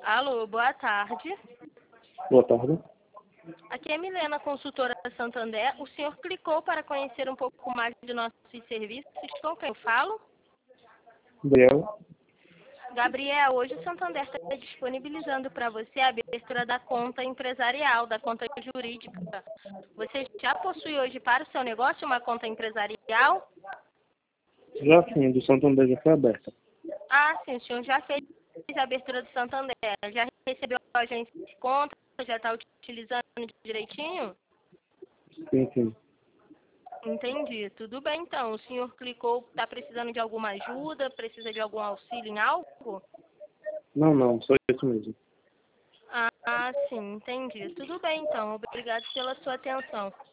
Alô, boa tarde. Boa tarde. Aqui é Milena, consultora da Santander. O senhor clicou para conhecer um pouco mais de nossos serviços. Com quem eu falo? Gabriel. Gabriel, hoje o Santander está disponibilizando para você a abertura da conta empresarial, da conta jurídica. Você já possui hoje para o seu negócio uma conta empresarial? Já sim, do Santander já foi aberta. Ah, sim, o senhor já fez a abertura do Santander. Já recebeu a agência de conta? Já está utilizando direitinho? Sim, sim. Entendi. Tudo bem, então. O senhor clicou, está precisando de alguma ajuda? Precisa de algum auxílio em algo? Não, só isso mesmo. Ah, sim, entendi. Tudo bem, então. Obrigado pela sua atenção.